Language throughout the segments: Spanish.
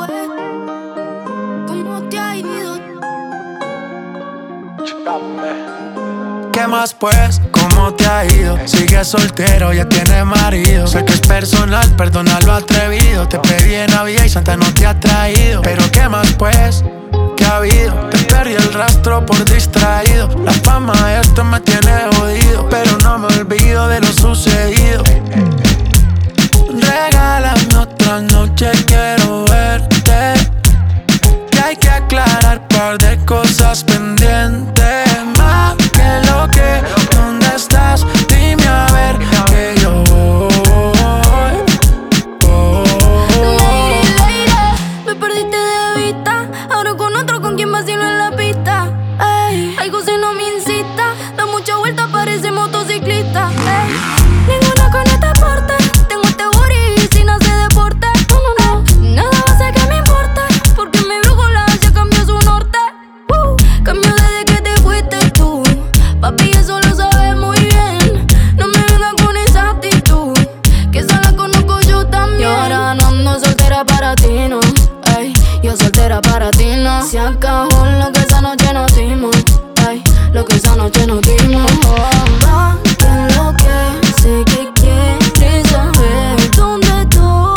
pues? ¿Cómo te ha ido? ¿Qué más pues? ¿Cómo te ha ido? Sigues soltero, ya tienes marido. Sé que es personal, perdona lo atrevido. Te pedí en Navidad y Santa no te ha traído. Pero ¿qué más pues? ¿Qué ha habido? Te perdí el rastro por distraído. La fama de esto me tiene jodido, pero no me olvido de lo sucedido. Regálame otra noche, quiero verte. Que hay que aclarar par de cosas pendientes. Más que lo que, ¿dónde estás? Dime a ver que yo voy. Lady, lady, me perdiste de vista. Ahora con otro, con quien vacilo en la pista. Ey, algo si no me incita. Da mucha vuelta, parece motociclista. Ey, ninguna con este porte. Tengo este booty sin hacer deporte. No, no, no, nada va a ser que me importe. Porque mi brújula ya cambió su norte. Cambió desde que te fuiste tú. Papi, eso lo sabes muy bien. No me vengas con esa actitud, que esa la conozco yo también. Y ahora no ando soltera para ti, no. Ey, yo soltera para ti, no. Se acabó lo que esa noche nos dimos. Ey, lo que esa noche nos dimos. Va, que lo que sé que quieres saber dónde estoy.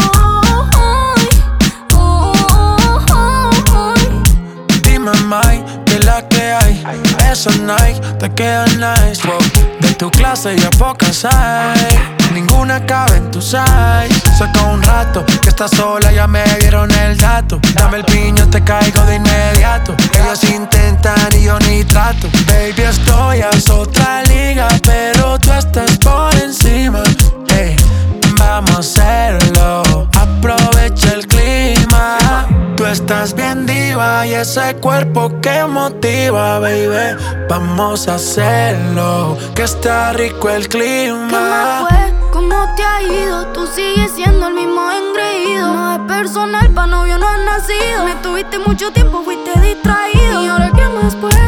Dime, Mike, que la que hay. Esos Nike te quedan nice. Wow. De tu clase ya pocas hay. Ninguna cabe en tu size. Saca un rato que estás sola, ya me dieron el dato. Dame el piño, te caigo de inmediato. Ellos intentan y yo ni trato. Baby, estoy a otra liga, pero tú estás por encima. Hey, vamos a hacerlo, aprovecha el clima. Tú estás bien diva y ese cuerpo que motiva, baby. Vamos a hacerlo, que está rico el clima. ¿Qué más fue? ¿Cómo te ha ido? Tú sigues siendo el mismo engreído. No es personal, pa' novio no has nacido. Me tuviste mucho tiempo, fuiste distraído. ¿Y ahora qué más pues?